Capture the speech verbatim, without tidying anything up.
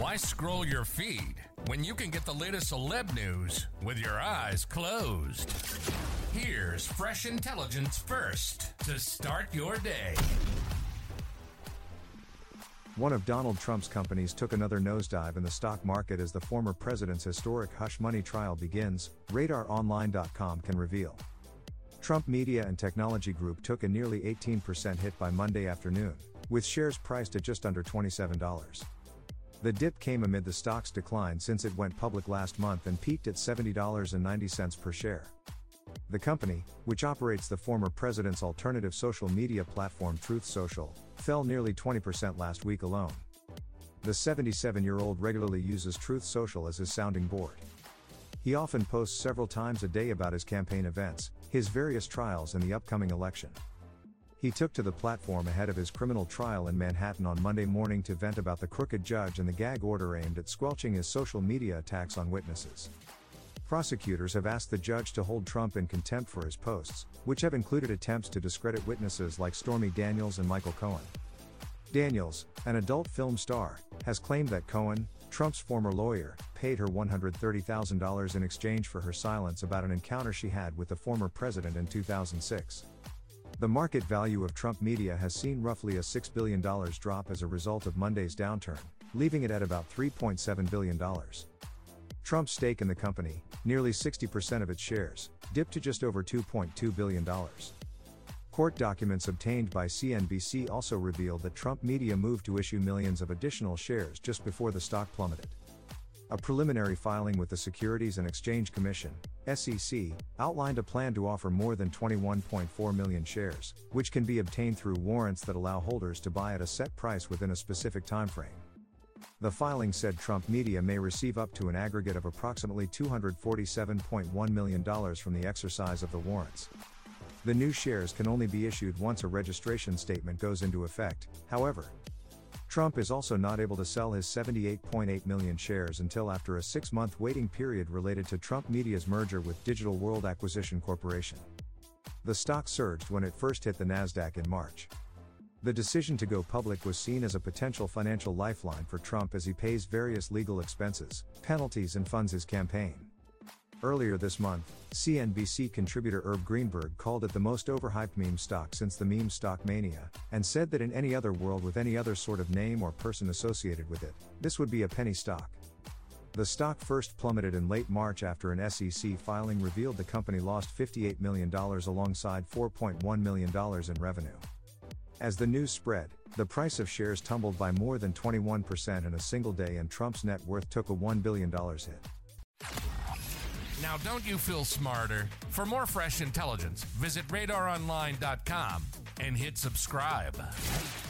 Why scroll your feed when you can get the latest celeb news with your eyes closed? Here's fresh intelligence first to start your day. One of Donald Trump's companies took another nosedive in the stock market as the former president's historic hush money trial begins, radar online dot com can reveal. Trump Media and Technology Group took a nearly eighteen percent hit by Monday afternoon, with shares priced at just under twenty-seven dollars. The dip came amid the stock's decline since it went public last month and peaked at seventy dollars and ninety cents per share. The company, which operates the former president's alternative social media platform Truth Social, fell nearly twenty percent last week alone. The seventy-seven-year-old regularly uses Truth Social as his sounding board. He often posts several times a day about his campaign events, his various trials and the upcoming election. He took to the platform ahead of his criminal trial in Manhattan on Monday morning to vent about the crooked judge and the gag order aimed at squelching his social media attacks on witnesses. Prosecutors have asked the judge to hold Trump in contempt for his posts, which have included attempts to discredit witnesses like Stormy Daniels and Michael Cohen. Daniels, an adult film star, has claimed that Cohen, Trump's former lawyer, paid her one hundred thirty thousand dollars in exchange for her silence about an encounter she had with the former president in two thousand six. The market value of Trump Media has seen roughly a six billion dollars drop as a result of Monday's downturn, leaving it at about three point seven billion dollars. Trump's stake in the company, nearly sixty percent of its shares, dipped to just over two point two billion dollars. Court documents obtained by C N B C also revealed that Trump Media moved to issue millions of additional shares just before the stock plummeted. A preliminary filing with the Securities and Exchange Commission, S E C, outlined a plan to offer more than twenty-one point four million shares, which can be obtained through warrants that allow holders to buy at a set price within a specific timeframe. The filing said Trump Media may receive up to an aggregate of approximately two hundred forty-seven point one million dollars from the exercise of the warrants. The new shares can only be issued once a registration statement goes into effect, however. Trump is also not able to sell his seventy-eight point eight million shares until after a six-month waiting period related to Trump Media's merger with Digital World Acquisition Corporation. The stock surged when it first hit the NASDAQ in March. The decision to go public was seen as a potential financial lifeline for Trump as he pays various legal expenses, penalties and funds his campaign. Earlier this month, C N B C contributor Herb Greenberg called it the most overhyped meme stock since the meme stock mania, and said that in any other world with any other sort of name or person associated with it, this would be a penny stock. The stock first plummeted in late March after an S E C filing revealed the company lost fifty-eight million dollars alongside four point one million dollars in revenue. As the news spread, the price of shares tumbled by more than twenty-one percent in a single day and Trump's net worth took a one billion dollars hit. Now, don't you feel smarter? For more fresh intelligence, visit radar online dot com and hit subscribe.